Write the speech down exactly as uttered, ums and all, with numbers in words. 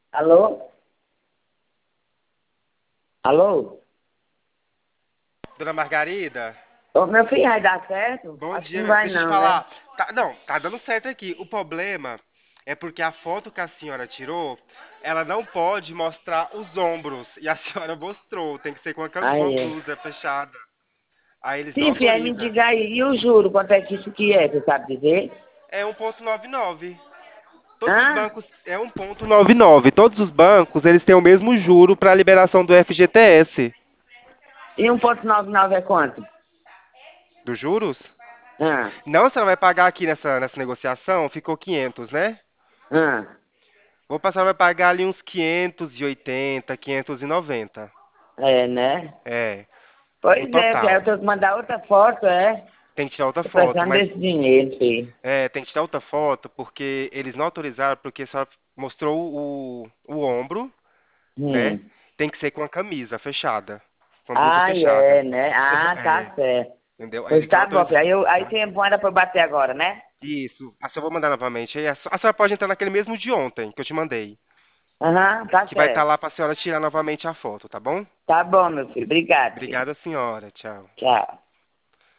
Alô? Alô? Dona Margarida, Ô, meu filho, vai dar certo? bom Acho que dia. não minha- vai Deixa eu te não, né? falar. Tá- não, tá dando certo aqui. O problema é porque a foto que a senhora tirou, ela não pode mostrar os ombros. E a senhora mostrou. Tem que ser com uma, cam- com uma Aí é. blusa fechada. Aí eles não Sim, filho, aí me autorizam. diga aí, e o juro, quanto é que isso que é, você sabe dizer? É um ponto noventa e nove. Todos os Hã? bancos é um ponto noventa e nove. Todos os bancos, eles têm o mesmo juro para a liberação do F G T S. E um ponto noventa e nove é quanto? Dos juros? Hã? Não, você não vai pagar aqui nessa, nessa negociação, ficou quinhentos, né? Hã? Vou passar, vai pagar ali uns quinhentos e oitenta, quinhentos e noventa. É, né? É, o Pois é, filho, aí eu total. tenho que mandar outra foto, é? Tem que tirar outra Tô foto, precisando mas desse dinheiro, filho. é, tem que tirar outra foto porque eles não autorizaram, porque só mostrou o, o ombro, né? Hum. Tem que ser com a camisa fechada, com a blusa Ah, fechada. é, né? Ah, É, tá certo. entendeu? Aí Pois eles não tá bom, filho. autorizam. Aí, eu, aí Tá? tem moeda pra eu bater agora, né? Isso. A senhora vou mandar novamente. Aí a, a senhora pode entrar naquele mesmo de ontem que eu te mandei, Aham, tá que vai estar certo. lá para a senhora tirar novamente a foto, tá bom? Tá bom, meu filho. Obrigado, filho. Obrigada, senhora. Tchau. Tchau.